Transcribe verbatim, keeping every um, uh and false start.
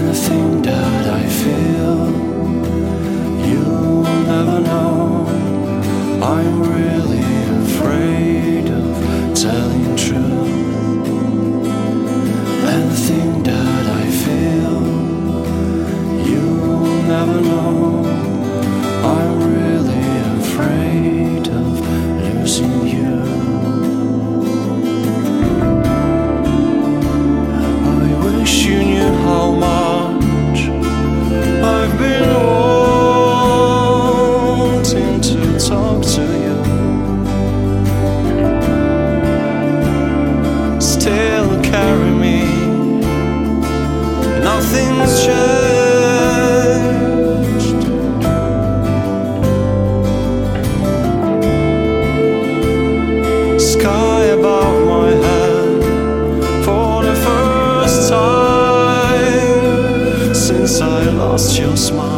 the thing that I feel, you'll never know. I'm really afraid of telling the truth. And the thing that I feel, you'll never know. I'm really afraid of losing you. I wish you knew how much I've been wanting to talk to you. Still carry me, nothing's changed. Sky above my head for the first time since I lost your smile.